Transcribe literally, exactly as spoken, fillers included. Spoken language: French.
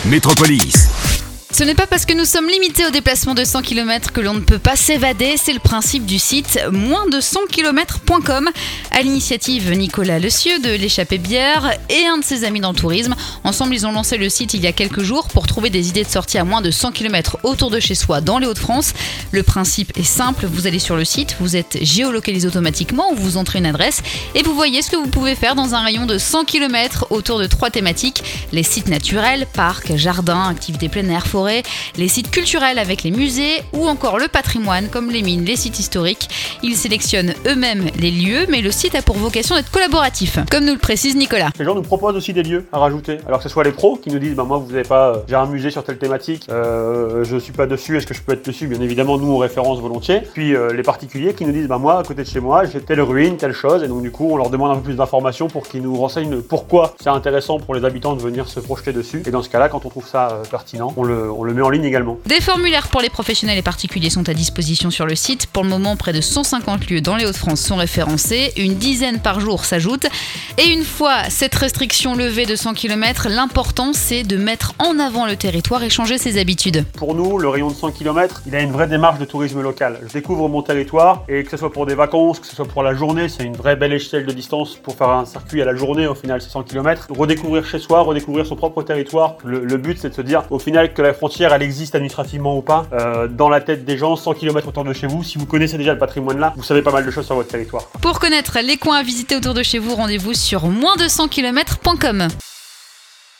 Métropolis. Ce n'est pas parce que nous sommes limités au déplacement de cent kilomètres que l'on ne peut pas s'évader, c'est le principe du site moins de cent kilomètres point com. À l'initiative Nicolas Lecieux de l'Échappée Bière et un de ses amis dans le tourisme. Ensemble, ils ont lancé le site il y a quelques jours pour trouver des idées de sortie à moins de cent kilomètres autour de chez soi dans les Hauts-de-France. Le principe est simple, vous allez sur le site, vous êtes géolocalisé automatiquement ou vous entrez une adresse et vous voyez ce que vous pouvez faire dans un rayon de cent kilomètres autour de trois thématiques, les sites naturels, parcs, jardins, activités plein air, forêt, les sites culturels avec les musées ou encore le patrimoine comme les mines, les sites historiques. Ils sélectionnent eux-mêmes les lieux, mais le site a pour vocation d'être collaboratif, comme nous le précise Nicolas. Les gens nous proposent aussi des lieux à rajouter, alors que ce soit les pros qui nous disent bah moi vous n'avez pas, euh, j'ai un musée sur telle thématique, euh, je suis pas dessus, est-ce que je peux être dessus? Bien évidemment nous on référence volontiers. Puis euh, les particuliers qui nous disent bah moi à côté de chez moi j'ai telle ruine, telle chose, et donc du coup on leur demande un peu plus d'informations pour qu'ils nous renseignent pourquoi c'est intéressant pour les habitants de venir se projeter dessus. Et dans ce cas-là, quand on trouve ça euh, pertinent, on le, on le met en ligne également. Des formulaires pour les professionnels et particuliers sont à disposition sur le site. Pour le moment, près de cent cinquante lieux dans les Hauts-de-France sont référencés. Une dizaine par jour s'ajoutent. Et une fois cette restriction levée de cent kilomètres, l'important c'est de mettre en avant le territoire et changer ses habitudes. Pour nous, le rayon de cent kilomètres, il a une vraie démarche de tourisme local. Je découvre mon territoire et que ce soit pour des vacances, que ce soit pour la journée, c'est une vraie belle échelle de distance pour faire un circuit à la journée. Au final, c'est cent kilomètres. Redécouvrir chez soi, redécouvrir son propre territoire. Le, le but, c'est de se dire au final que la frontière, elle existe administrativement ou pas. Euh, dans la tête des gens, cent kilomètres autour de chez vous, si vous connaissez déjà le patrimoine là, vous savez pas mal de choses sur votre territoire. Pour connaître les coins à visiter autour de chez vous, rendez-vous sur moins de cent kilomètres point com.